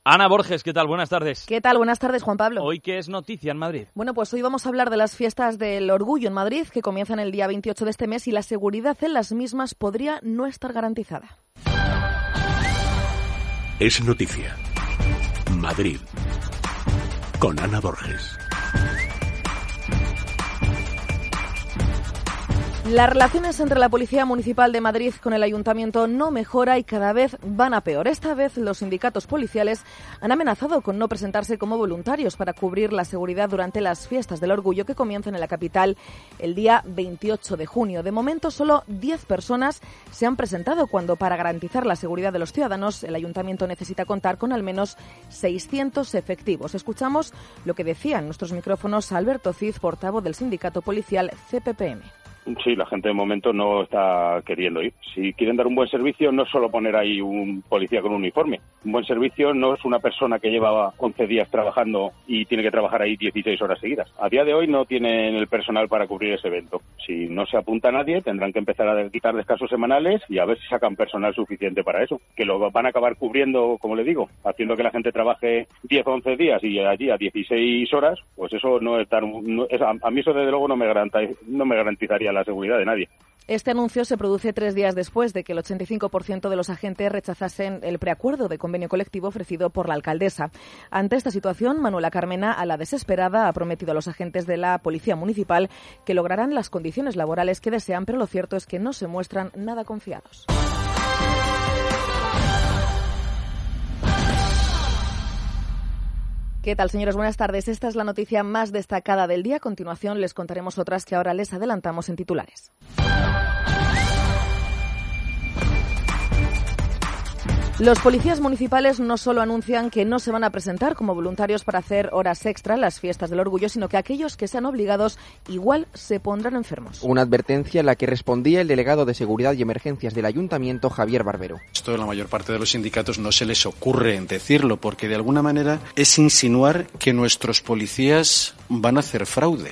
Ana Borges, ¿qué tal? Buenas tardes. ¿Qué tal? Buenas tardes, Juan Pablo. ¿Hoy qué es noticia en Madrid? Bueno, pues hoy vamos a hablar de las fiestas del Orgullo en Madrid, que comienzan el día 28 de este mes, y la seguridad en las mismas podría no estar garantizada. Es noticia. Madrid. Con Ana Borges. Las relaciones entre la Policía Municipal de Madrid con el Ayuntamiento no mejora y cada vez van a peor. Esta vez los sindicatos policiales han amenazado con no presentarse como voluntarios para cubrir la seguridad durante las fiestas del Orgullo que comienzan en la capital el día 28 de junio. De momento solo 10 personas se han presentado cuando para garantizar la seguridad de los ciudadanos el Ayuntamiento necesita contar con al menos 600 efectivos. Escuchamos lo que decía en nuestros micrófonos Alberto Cid, portavoz del sindicato policial CPPM. Sí, la gente de momento no está queriendo ir. Si quieren dar un buen servicio, no es solo poner ahí un policía con un uniforme. Un buen servicio no es una persona que lleva 11 días trabajando y tiene que trabajar ahí 16 horas seguidas. A día de hoy no tienen el personal para cubrir ese evento. Si no se apunta nadie, tendrán que empezar a quitar descansos semanales y a ver si sacan personal suficiente para eso. Que lo van a acabar cubriendo, como le digo, haciendo que la gente trabaje 10 o 11 días y allí a 16 horas, pues eso no es tan... a mí eso desde luego no me garantizaría la seguridad de nadie. Este anuncio se produce 3 días después de que el 85% de los agentes rechazasen el preacuerdo de convenio colectivo ofrecido por la alcaldesa. Ante esta situación, Manuela Carmena, a la desesperada, ha prometido a los agentes de la Policía Municipal que lograrán las condiciones laborales que desean, pero lo cierto es que no se muestran nada confiados. ¿Qué tal, señores? Buenas tardes. Esta es la noticia más destacada del día. A continuación les contaremos otras que ahora les adelantamos en titulares. Los policías municipales no solo anuncian que no se van a presentar como voluntarios para hacer horas extra en las fiestas del Orgullo, sino que aquellos que sean obligados igual se pondrán enfermos. Una advertencia a la que respondía el delegado de Seguridad y Emergencias del Ayuntamiento, Javier Barbero. Esto a la mayor parte de los sindicatos no se les ocurre decirlo, porque de alguna manera es insinuar que nuestros policías van a hacer fraude.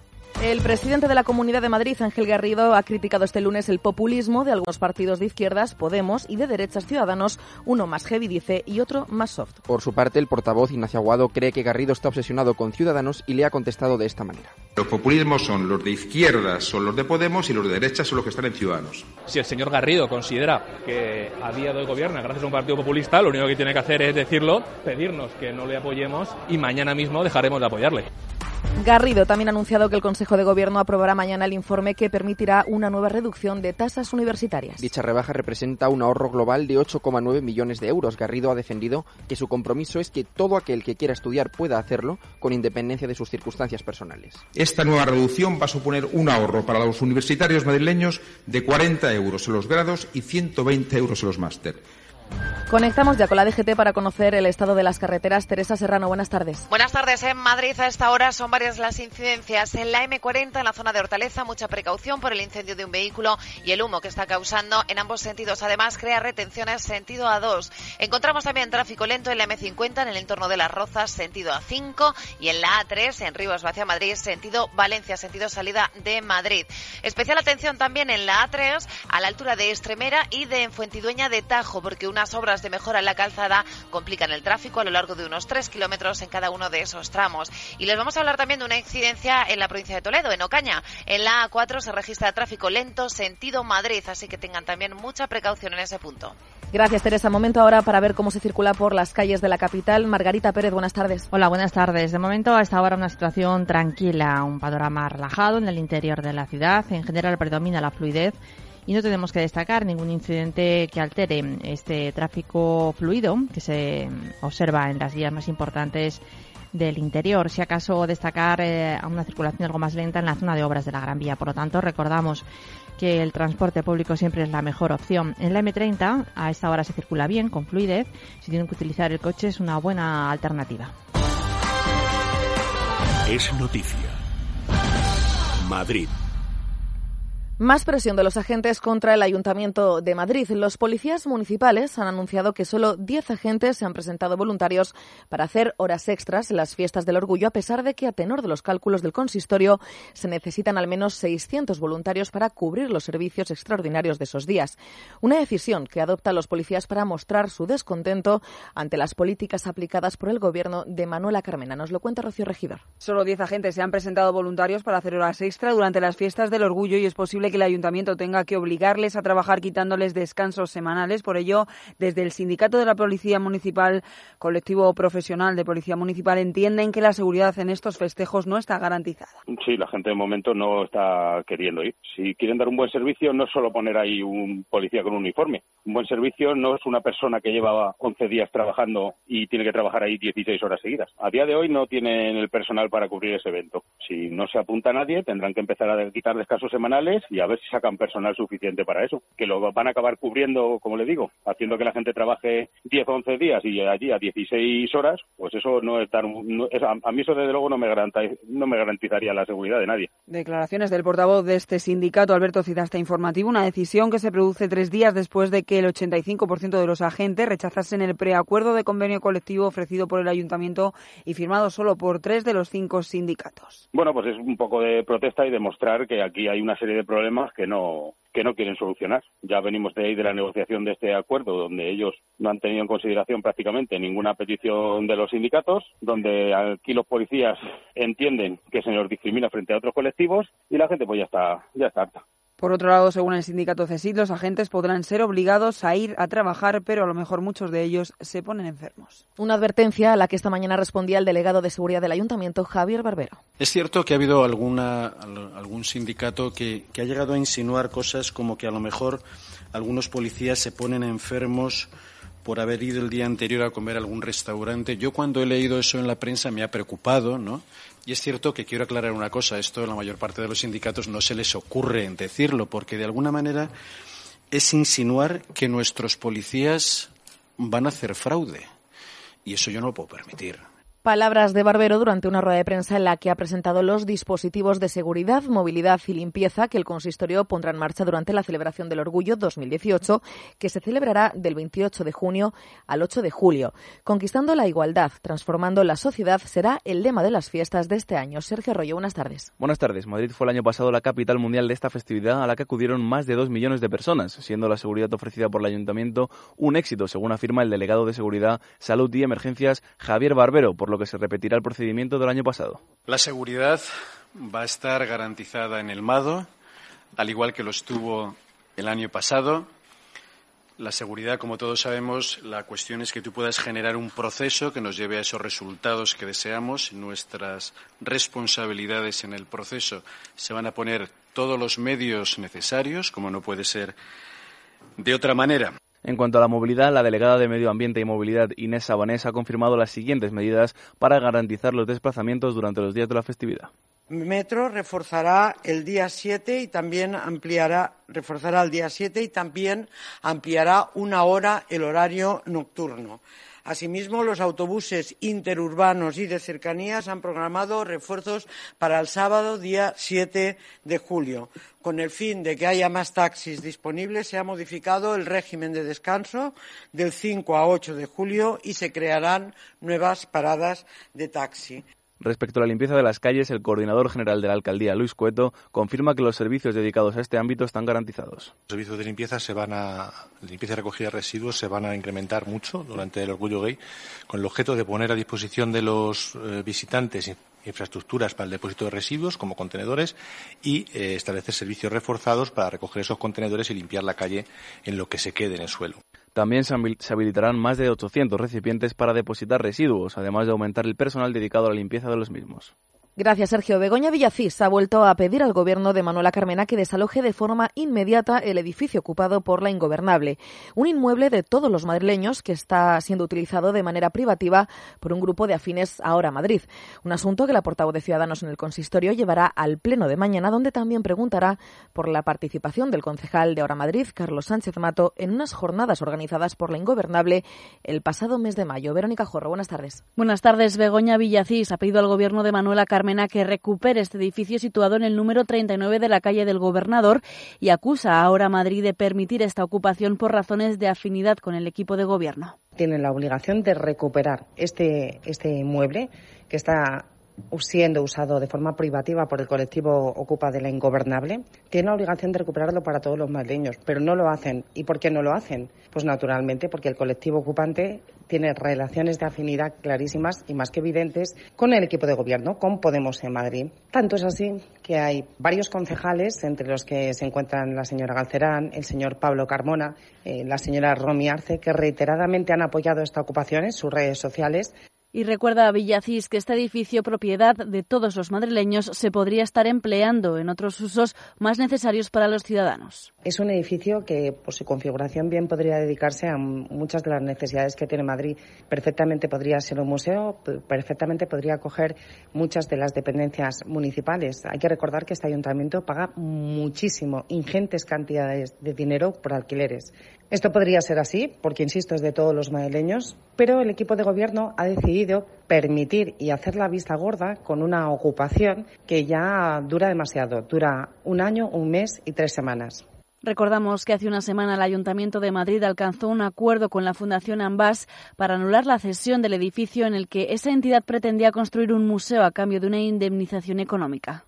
El presidente de la Comunidad de Madrid, Ángel Garrido, ha criticado este lunes el populismo de algunos partidos de izquierdas, Podemos, y de derechas, Ciudadanos, uno más heavy, dice, y otro más soft. Por su parte, el portavoz Ignacio Aguado cree que Garrido está obsesionado con Ciudadanos y le ha contestado de esta manera. Los populismos son los de izquierdas, son los de Podemos, y los de derechas son los que están en Ciudadanos. Si el señor Garrido considera que a día de hoy gobierna gracias a un partido populista, lo único que tiene que hacer es decirlo, pedirnos que no le apoyemos y mañana mismo dejaremos de apoyarle. Garrido también ha anunciado que el Consejo de Gobierno aprobará mañana el informe que permitirá una nueva reducción de tasas universitarias. Dicha rebaja representa un ahorro global de 8,9 millones de euros. Garrido ha defendido que su compromiso es que todo aquel que quiera estudiar pueda hacerlo con independencia de sus circunstancias personales. Esta nueva reducción va a suponer un ahorro para los universitarios madrileños de 40 euros en los grados y 120 euros en los máster. Conectamos ya con la DGT para conocer el estado de las carreteras. Teresa Serrano, buenas tardes. Buenas tardes. En Madrid a esta hora son varias las incidencias. En la M40, en la zona de Hortaleza, mucha precaución por el incendio de un vehículo y el humo que está causando en ambos sentidos. Además, crea retenciones sentido A2. Encontramos también tráfico lento en la M50, en el entorno de Las Rozas, sentido A5, y en la A3, en Rivas hacia Madrid, sentido Valencia, sentido salida de Madrid. Especial atención también en la A3, a la altura de Estremera y de Fuentidueña de Tajo, porque unas obras de mejora en la calzada complican el tráfico a lo largo de unos 3 kilómetros en cada uno de esos tramos. Y les vamos a hablar también de una incidencia en la provincia de Toledo, en Ocaña. En la A4 se registra tráfico lento sentido Madrid, así que tengan también mucha precaución en ese punto. Gracias, Teresa. Momento ahora para ver cómo se circula por las calles de la capital. Margarita Pérez, buenas tardes. Hola, buenas tardes. De momento, a esta hora, una situación tranquila, un panorama relajado en el interior de la ciudad. En general predomina la fluidez y no tenemos que destacar ningún incidente que altere este tráfico fluido que se observa en las vías más importantes del interior. Si acaso destacar a una circulación algo más lenta en la zona de obras de la Gran Vía. Por lo tanto, recordamos que el transporte público siempre es la mejor opción. En la M30 a esta hora se circula bien, con fluidez. Si tienen que utilizar el coche es una buena alternativa. Es noticia. Madrid. Más presión de los agentes contra el Ayuntamiento de Madrid. Los policías municipales han anunciado que solo 10 agentes se han presentado voluntarios para hacer horas extras en las fiestas del Orgullo, a pesar de que, a tenor de los cálculos del consistorio, se necesitan al menos 600 voluntarios para cubrir los servicios extraordinarios de esos días. Una decisión que adoptan los policías para mostrar su descontento ante las políticas aplicadas por el Gobierno de Manuela Carmena. Nos lo cuenta Rocío Regidor. Solo 10 agentes se han presentado voluntarios para hacer horas extra durante las fiestas del Orgullo y es posible que el Ayuntamiento tenga que obligarles a trabajar quitándoles descansos semanales. Por ello, desde el Sindicato de la Policía Municipal, colectivo profesional de Policía Municipal, entienden que la seguridad en estos festejos no está garantizada. Sí, la gente de momento no está queriendo ir. Si quieren dar un buen servicio, no es solo poner ahí un policía con un uniforme. Un buen servicio no es una persona que lleva 11 días trabajando y tiene que trabajar ahí 16 horas seguidas. A día de hoy no tienen el personal para cubrir ese evento. Si no se apunta nadie, tendrán que empezar a quitar descansos semanales y a ver si sacan personal suficiente para eso. Que lo van a acabar cubriendo, como le digo, haciendo que la gente trabaje 10 o 11 días y allí a 16 horas, pues eso no es tan... a mí eso desde luego no me garantizaría la seguridad de nadie. Declaraciones del portavoz de este sindicato, Alberto Cidasta Informativo, una decisión que se produce 3 días después de que el 85% de los agentes rechazasen el preacuerdo de convenio colectivo ofrecido por el Ayuntamiento y firmado solo por 3 de los 5 sindicatos. Bueno, pues es un poco de protesta y demostrar que aquí hay una serie de problemas que no quieren solucionar. Ya venimos de ahí de la negociación de este acuerdo, donde ellos no han tenido en consideración prácticamente ninguna petición de los sindicatos, donde aquí los policías entienden que se nos discrimina frente a otros colectivos y la gente pues ya está harta. Por otro lado, según el sindicato CESID, los agentes podrán ser obligados a ir a trabajar, pero a lo mejor muchos de ellos se ponen enfermos. Una advertencia a la que esta mañana respondía el delegado de seguridad del Ayuntamiento, Javier Barbero. Es cierto que ha habido algún sindicato que ha llegado a insinuar cosas como que a lo mejor algunos policías se ponen enfermos por haber ido el día anterior a comer a algún restaurante. Yo cuando he leído eso en la prensa me ha preocupado, ¿no? Y es cierto que quiero aclarar una cosa, esto a la mayor parte de los sindicatos no se les ocurre decirlo, porque de alguna manera es insinuar que nuestros policías van a hacer fraude. Y eso yo no lo puedo permitir. Palabras de Barbero durante una rueda de prensa en la que ha presentado los dispositivos de seguridad, movilidad y limpieza que el consistorio pondrá en marcha durante la celebración del Orgullo 2018, que se celebrará del 28 de junio al 8 de julio. Conquistando la igualdad, transformando la sociedad, será el lema de las fiestas de este año. Sergio Arroyo, buenas tardes. Buenas tardes. Madrid fue el año pasado la capital mundial de esta festividad, a la que acudieron más de 2 millones de personas, siendo la seguridad ofrecida por el Ayuntamiento un éxito, según afirma el delegado de Seguridad, Salud y Emergencias, Javier Barbero, por lo que se repetirá el procedimiento del año pasado. La seguridad va a estar garantizada en el MADO, al igual que lo estuvo el año pasado. La seguridad, como todos sabemos, la cuestión es que tú puedas generar un proceso que nos lleve a esos resultados que deseamos. Nuestras responsabilidades en el proceso se van a poner todos los medios necesarios, como no puede ser de otra manera. En cuanto a la movilidad, la delegada de Medio Ambiente y Movilidad, Inés Sabanés, ha confirmado las siguientes medidas para garantizar los desplazamientos durante los días de la festividad. Metro reforzará el día 7 y también reforzará el día 7 y también ampliará 1 hora el horario nocturno. Asimismo, los autobuses interurbanos y de cercanías han programado refuerzos para el sábado, día 7 de julio. Con el fin de que haya más taxis disponibles, se ha modificado el régimen de descanso del 5 a 8 de julio y se crearán nuevas paradas de taxi. Respecto a la limpieza de las calles, el coordinador general de la alcaldía, Luis Cueto, confirma que los servicios dedicados a este ámbito están garantizados. Los servicios de limpieza limpieza y recogida de residuos se van a incrementar mucho durante el Orgullo Gay, con el objeto de poner a disposición de los visitantes infraestructuras para el depósito de residuos como contenedores y establecer servicios reforzados para recoger esos contenedores y limpiar la calle en lo que se quede en el suelo. También se habilitarán más de 800 recipientes para depositar residuos, además de aumentar el personal dedicado a la limpieza de los mismos. Gracias, Sergio. Begoña Villacís ha vuelto a pedir al Gobierno de Manuela Carmena que desaloje de forma inmediata el edificio ocupado por La Ingobernable, un inmueble de todos los madrileños que está siendo utilizado de manera privativa por un grupo de afines a Ahora Madrid. Un asunto que la portavoz de Ciudadanos en el consistorio llevará al pleno de mañana, donde también preguntará por la participación del concejal de Ahora Madrid, Carlos Sánchez Mato, en unas jornadas organizadas por La Ingobernable el pasado mes de mayo. Verónica Jorro, buenas tardes. Buenas tardes. Begoña Villacís ha pedido al Gobierno de Manuela Carmena Carmen a que recupere este edificio situado en el número 39 de la calle del Gobernador y acusa ahora a Madrid de permitir esta ocupación por razones de afinidad con el equipo de gobierno. Tienen la obligación de recuperar este inmueble que está siendo usado de forma privativa por el colectivo Ocupa de la Ingobernable. Tienen la obligación de recuperarlo para todos los madrileños, pero no lo hacen. ¿Y por qué no lo hacen? Pues naturalmente porque el colectivo ocupante tiene relaciones de afinidad clarísimas y más que evidentes con el equipo de gobierno, con Podemos en Madrid. Tanto es así que hay varios concejales, entre los que se encuentran la señora Galcerán, el señor Pablo Carmona, la señora Romy Arce, que reiteradamente han apoyado esta ocupación en sus redes sociales. Y recuerda a Villacís que este edificio, propiedad de todos los madrileños, se podría estar empleando en otros usos más necesarios para los ciudadanos. Es un edificio que, por su configuración, bien podría dedicarse a muchas de las necesidades que tiene Madrid. Perfectamente podría ser un museo, perfectamente podría acoger muchas de las dependencias municipales. Hay que recordar que este ayuntamiento paga muchísimo, ingentes cantidades de dinero por alquileres. Esto podría ser así, porque, insisto, es de todos los madrileños, pero el equipo de gobierno ha decidido permitir y hacer la vista gorda con una ocupación que ya dura demasiado. Dura 1 año, 1 mes y 3 semanas. Recordamos que hace una semana el Ayuntamiento de Madrid alcanzó un acuerdo con la Fundación Ambas para anular la cesión del edificio en el que esa entidad pretendía construir un museo a cambio de una indemnización económica.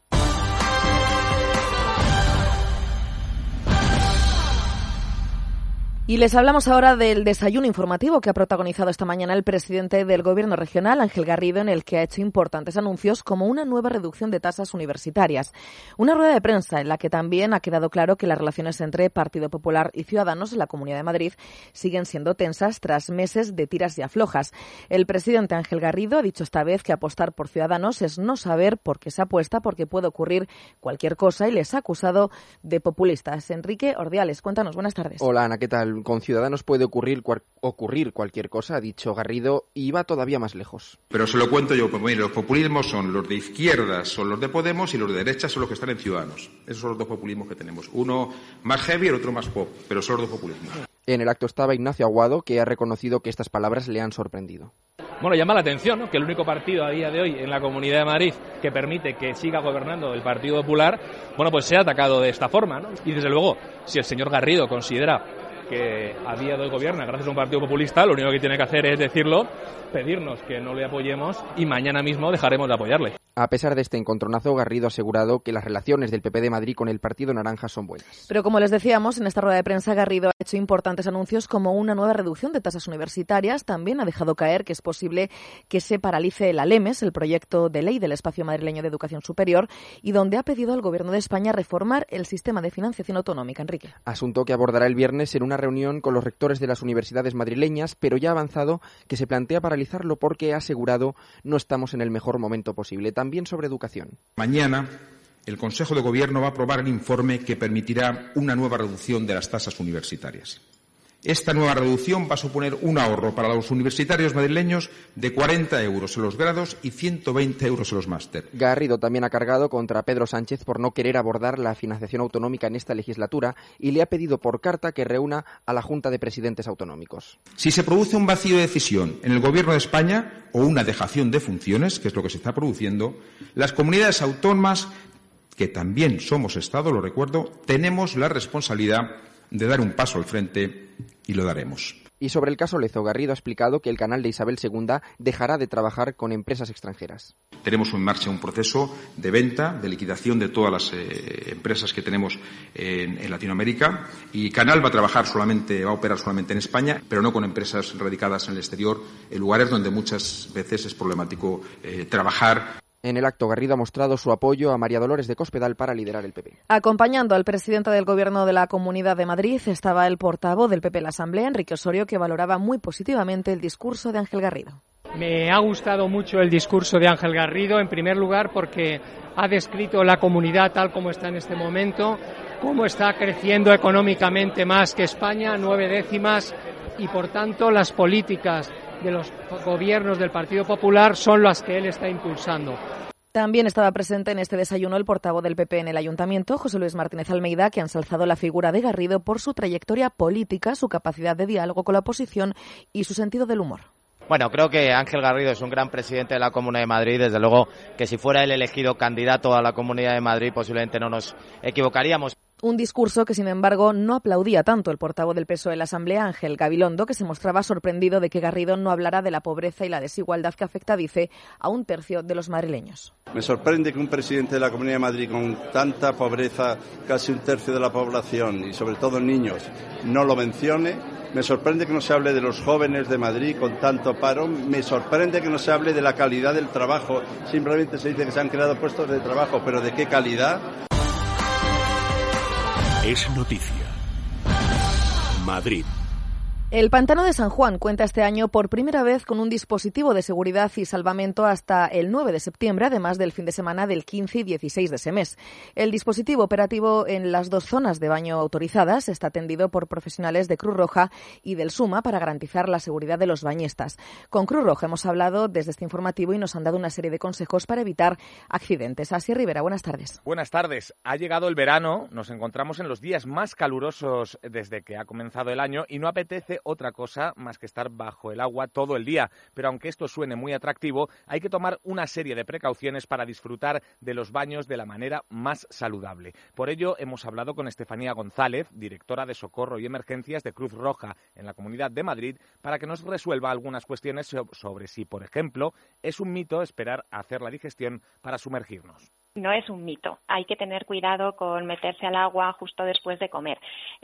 Y les hablamos ahora del desayuno informativo que ha protagonizado esta mañana el presidente del Gobierno regional, Ángel Garrido, en el que ha hecho importantes anuncios como una nueva reducción de tasas universitarias. Una rueda de prensa en la que también ha quedado claro que las relaciones entre Partido Popular y Ciudadanos en la Comunidad de Madrid siguen siendo tensas tras meses de tiras y aflojas. El presidente Ángel Garrido ha dicho esta vez que apostar por Ciudadanos es no saber por qué se apuesta, porque puede ocurrir cualquier cosa, y les ha acusado de populistas. Enrique Ordiales, cuéntanos, buenas tardes. Hola Ana, ¿qué tal? Con Ciudadanos puede ocurrir cualquier cosa, ha dicho Garrido, y va todavía más lejos. Pero se lo cuento yo, pues mire, los populismos son los de izquierdas, son los de Podemos, y los de derecha son los que están en Ciudadanos. Esos son los dos populismos que tenemos. Uno más heavy y el otro más pop, pero son los dos populismos. En el acto estaba Ignacio Aguado, que ha reconocido que estas palabras le han sorprendido. Bueno, llama la atención, ¿no?, que el único partido a día de hoy en la Comunidad de Madrid que permite que siga gobernando el Partido Popular, bueno, pues sea atacado de esta forma, ¿no? Y desde luego, si el señor Garrido considera que a día de hoy gobierna gracias a un partido populista, lo único que tiene que hacer es decirlo, pedirnos que no le apoyemos y mañana mismo dejaremos de apoyarle. A pesar de este encontronazo, Garrido ha asegurado que las relaciones del PP de Madrid con el Partido Naranja son buenas. Pero como les decíamos, en esta rueda de prensa Garrido ha hecho importantes anuncios como una nueva reducción de tasas universitarias. También ha dejado caer que es posible que se paralice el ALEMES, el proyecto de ley del Espacio Madrileño de Educación Superior, y donde ha pedido al Gobierno de España reformar el sistema de financiación autonómica. Enrique. Asunto que abordará el viernes en una reunión con los rectores de las universidades madrileñas, pero ya ha avanzado que se plantea paralizarlo porque ha asegurado no estamos en el mejor momento posible. También sobre educación. Mañana el Consejo de Gobierno va a aprobar el informe que permitirá una nueva reducción de las tasas universitarias. Esta nueva reducción va a suponer un ahorro para los universitarios madrileños de 40 euros en los grados y 120 euros en los máster. Garrido también ha cargado contra Pedro Sánchez por no querer abordar la financiación autonómica en esta legislatura y le ha pedido por carta que reúna a la Junta de Presidentes Autonómicos. Si se produce un vacío de decisión en el Gobierno de España o una dejación de funciones, que es lo que se está produciendo, las comunidades autónomas, que también somos Estado, lo recuerdo, tenemos la responsabilidad de dar un paso al frente, y lo daremos. Y sobre el caso Lezo, Garrido ha explicado que el canal de Isabel II dejará de trabajar con empresas extranjeras. Tenemos en marcha un proceso de venta, de liquidación de todas las empresas que tenemos en Latinoamérica, y Canal va a operar solamente en España, pero no con empresas radicadas en el exterior, en lugares donde muchas veces es problemático trabajar. En el acto, Garrido ha mostrado su apoyo a María Dolores de Cospedal para liderar el PP. Acompañando al presidente del Gobierno de la Comunidad de Madrid estaba el portavoz del PP en la Asamblea, Enrique Osorio, que valoraba muy positivamente el discurso de Ángel Garrido. Me ha gustado mucho el discurso de Ángel Garrido, en primer lugar porque ha descrito la comunidad tal como está en este momento, cómo está creciendo económicamente más que España, 9 décimas, y por tanto las políticas de los gobiernos del Partido Popular son las que él está impulsando. También estaba presente en este desayuno el portavoz del PP en el Ayuntamiento, José Luis Martínez Almeida, que ha ensalzado la figura de Garrido por su trayectoria política, su capacidad de diálogo con la oposición y su sentido del humor. Bueno, creo que Ángel Garrido es un gran presidente de la Comunidad de Madrid. Desde luego que si fuera él elegido candidato a la Comunidad de Madrid posiblemente no nos equivocaríamos. Un discurso que, sin embargo, no aplaudía tanto el portavoz del PSOE en la Asamblea, Ángel Gabilondo, que se mostraba sorprendido de que Garrido no hablara de la pobreza y la desigualdad que afecta, dice, a un tercio de los madrileños. Me sorprende que un presidente de la Comunidad de Madrid con tanta pobreza, casi un tercio de la población y sobre todo niños, no lo mencione. Me sorprende que no se hable de los jóvenes de Madrid con tanto paro. Me sorprende que no se hable de la calidad del trabajo. Simplemente se dice que se han creado puestos de trabajo, pero ¿de qué calidad? Es noticia. Madrid. El Pantano de San Juan cuenta este año por primera vez con un dispositivo de seguridad y salvamento hasta el 9 de septiembre, además del fin de semana del 15 y 16 de ese mes. El dispositivo operativo en las 2 zonas de baño autorizadas está atendido por profesionales de Cruz Roja y del SUMA para garantizar la seguridad de los bañistas. Con Cruz Roja hemos hablado desde este informativo y nos han dado una serie de consejos para evitar accidentes. Asier Rivera, buenas tardes. Buenas tardes. Ha llegado el verano, nos encontramos en los días más calurosos desde que ha comenzado el año y no apetece otra cosa más que estar bajo el agua todo el día. Pero aunque esto suene muy atractivo, hay que tomar una serie de precauciones para disfrutar de los baños de la manera más saludable. Por ello, hemos hablado con Estefanía González, directora de Socorro y Emergencias de Cruz Roja en la Comunidad de Madrid, para que nos resuelva algunas cuestiones sobre si, por ejemplo, es un mito esperar a hacer la digestión para sumergirnos. No es un mito. Hay que tener cuidado con meterse al agua justo después de comer.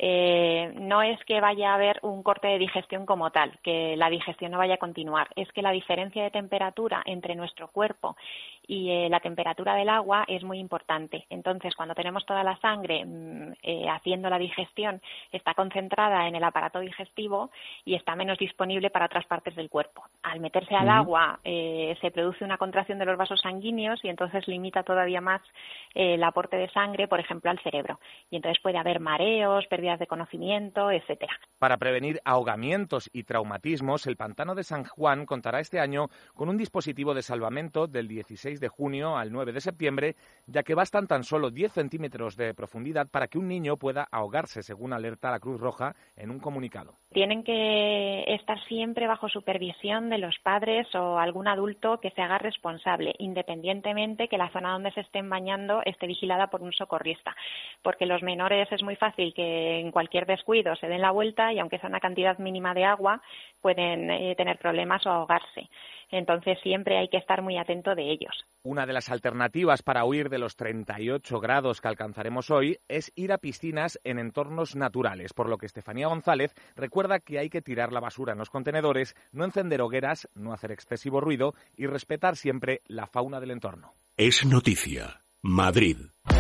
No es que vaya a haber un corte de digestión como tal, que la digestión no vaya a continuar. Es que la diferencia de temperatura entre nuestro cuerpo y la temperatura del agua es muy importante. Entonces, cuando tenemos toda la sangre haciendo la digestión, está concentrada en el aparato digestivo y está menos disponible para otras partes del cuerpo. Al meterse al agua se produce una contracción de los vasos sanguíneos y entonces limita todavía más el aporte de sangre, por ejemplo, al cerebro. Y entonces puede haber mareos, pérdidas de conocimiento, etcétera. Para prevenir ahogamientos y traumatismos, el Pantano de San Juan contará este año con un dispositivo de salvamento del 16 de junio al 9 de septiembre, ya que bastan tan solo 10 centímetros de profundidad para que un niño pueda ahogarse, según alerta la Cruz Roja en un comunicado. Tienen que estar siempre bajo supervisión de los padres o algún adulto que se haga responsable, independientemente que la zona donde se estén bañando esté vigilada por un socorrista, porque los menores es muy fácil que en cualquier descuido se den la vuelta y aunque sea una cantidad mínima de agua pueden tener problemas o ahogarse. Entonces siempre hay que estar muy atento de ellos. Una de las alternativas para huir de los 38 grados que alcanzaremos hoy es ir a piscinas en entornos naturales, por lo que Estefanía González recuerda que hay que tirar la basura en los contenedores, no encender hogueras, no hacer excesivo ruido y respetar siempre la fauna del entorno. Es noticia. Madrid.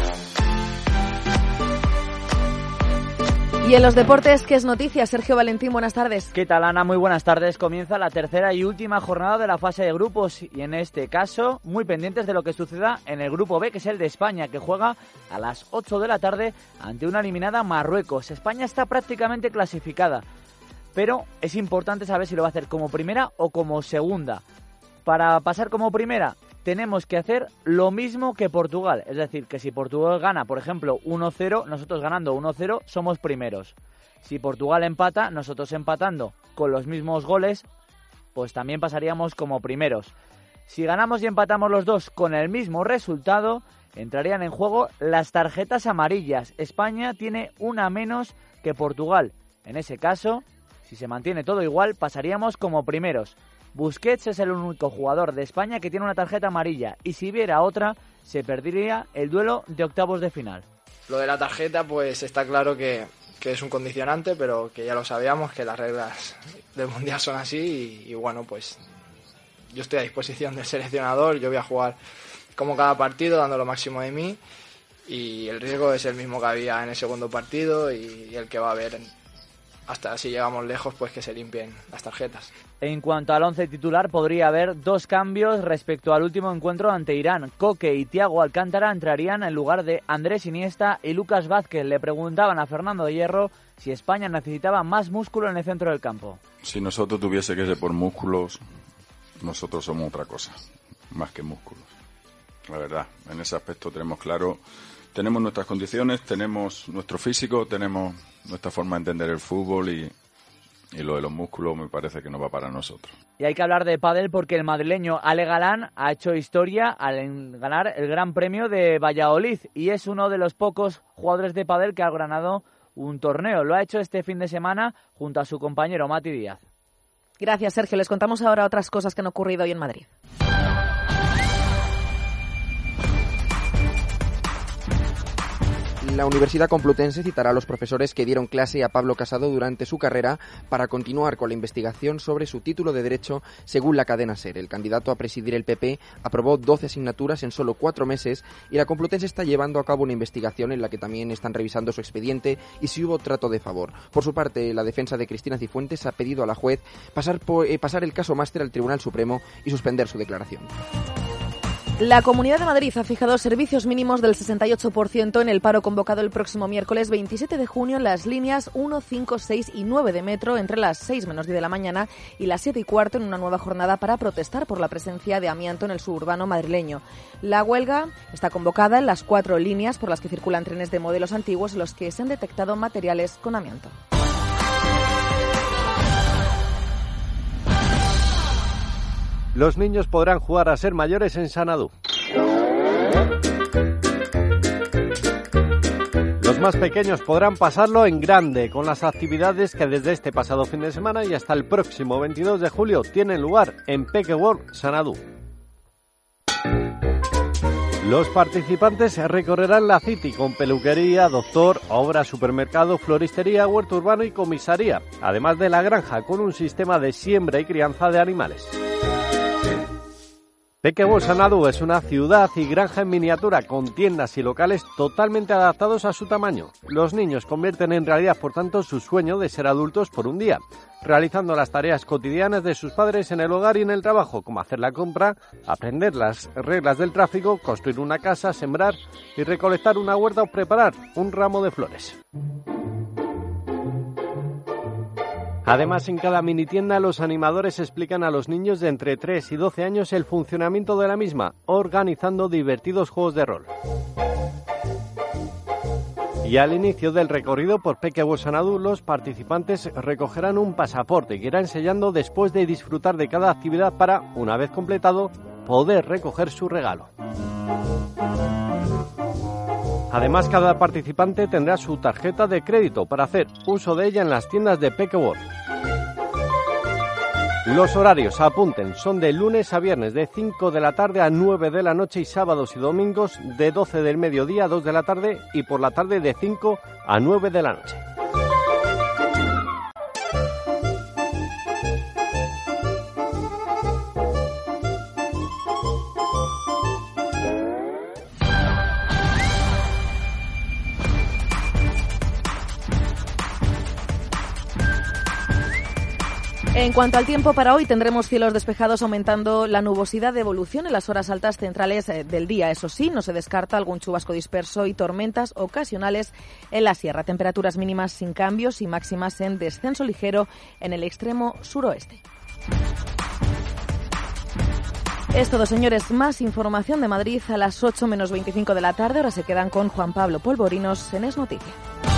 Y en los deportes, ¿qué es noticia? Sergio Valentín, buenas tardes. ¿Qué tal, Ana? Muy buenas tardes. Comienza la tercera y última jornada de la fase de grupos y en este caso muy pendientes de lo que suceda en el grupo B, que es el de España, que juega a las 8 de la tarde ante una eliminada Marruecos. España está prácticamente clasificada, pero es importante saber si lo va a hacer como primera o como segunda. Para pasar como primera tenemos que hacer lo mismo que Portugal. Es decir, que si Portugal gana, por ejemplo, 1-0, nosotros ganando 1-0 somos primeros. Si Portugal empata, nosotros empatando con los mismos goles, pues también pasaríamos como primeros. Si ganamos y empatamos los dos con el mismo resultado, entrarían en juego las tarjetas amarillas. España tiene una menos que Portugal. En ese caso, si se mantiene todo igual, pasaríamos como primeros. Busquets es el único jugador de España que tiene una tarjeta amarilla y si hubiera otra, se perdería el duelo de octavos de final. Lo de la tarjeta, pues está claro que es un condicionante, pero que ya lo sabíamos, que las reglas del Mundial son así y bueno, pues yo estoy a disposición del seleccionador, yo voy a jugar como cada partido, dando lo máximo de mí y el riesgo es el mismo que había en el segundo partido y el que va a haber hasta si llegamos lejos, pues que se limpien las tarjetas. En cuanto al 11 titular, podría haber dos cambios respecto al último encuentro ante Irán. Coque y Thiago Alcántara entrarían en lugar de Andrés Iniesta y Lucas Vázquez. Le preguntaban a Fernando de Hierro si España necesitaba más músculo en el centro del campo. Si nosotros tuviese que ser por músculos, nosotros somos otra cosa, más que músculos. La verdad, en ese aspecto tenemos claro, tenemos nuestras condiciones, tenemos nuestro físico, tenemos nuestra forma de entender el fútbol y y lo de los músculos me parece que no va para nosotros. Y hay que hablar de pádel porque el madrileño Ale Galán ha hecho historia al ganar el Gran Premio de Valladolid y es uno de los pocos jugadores de pádel que ha ganado un torneo. Lo ha hecho este fin de semana junto a su compañero Mati Díaz. Gracias, Sergio. Les contamos ahora otras cosas que han ocurrido hoy en Madrid. La Universidad Complutense citará a los profesores que dieron clase a Pablo Casado durante su carrera para continuar con la investigación sobre su título de Derecho según la cadena SER. El candidato a presidir el PP aprobó 12 asignaturas en solo 4 meses y la Complutense está llevando a cabo una investigación en la que también están revisando su expediente y si hubo trato de favor. Por su parte, la defensa de Cristina Cifuentes ha pedido a la juez pasar el caso máster al Tribunal Supremo y suspender su declaración. La Comunidad de Madrid ha fijado servicios mínimos del 68% en el paro convocado el próximo miércoles 27 de junio en las líneas 1, 5, 6 y 9 de metro entre las 6 menos 10 de la mañana y las 7 y cuarto en una nueva jornada para protestar por la presencia de amianto en el suburbano madrileño. La huelga está convocada en las 4 líneas por las que circulan trenes de modelos antiguos en los que se han detectado materiales con amianto. Los niños podrán jugar a ser mayores en Xanadu. Los más pequeños podrán pasarlo en grande con las actividades que desde este pasado fin de semana y hasta el próximo 22 de julio tienen lugar en Peque World Xanadu. Los participantes recorrerán la City con peluquería, doctor, obra, supermercado, floristería, huerto urbano y comisaría, además de la granja con un sistema de siembra y crianza de animales. Peque World Xanadu es una ciudad y granja en miniatura con tiendas y locales totalmente adaptados a su tamaño. Los niños convierten en realidad, por tanto, su sueño de ser adultos por un día, realizando las tareas cotidianas de sus padres en el hogar y en el trabajo, como hacer la compra, aprender las reglas del tráfico, construir una casa, sembrar y recolectar una huerta o preparar un ramo de flores. Además, en cada minitienda los animadores explican a los niños de entre 3 y 12 años el funcionamiento de la misma, organizando divertidos juegos de rol. Y al inicio del recorrido por Peque World Xanadu, los participantes recogerán un pasaporte que irán sellando después de disfrutar de cada actividad para, una vez completado, poder recoger su regalo. Además, cada participante tendrá su tarjeta de crédito para hacer uso de ella en las tiendas de Peque World. Los horarios, apunten, son de lunes a viernes de 5 de la tarde a 9 de la noche y sábados y domingos de 12 del mediodía a 2 de la tarde y por la tarde de 5 a 9 de la noche. En cuanto al tiempo para hoy, tendremos cielos despejados aumentando la nubosidad de evolución en las horas altas centrales del día. Eso sí, no se descarta algún chubasco disperso y tormentas ocasionales en la sierra. Temperaturas mínimas sin cambios y máximas en descenso ligero en el extremo suroeste. Es todo, señores. Más información de Madrid a las 8 menos 25 de la tarde. Ahora se quedan con Juan Pablo Polvorinos en Es Noticia.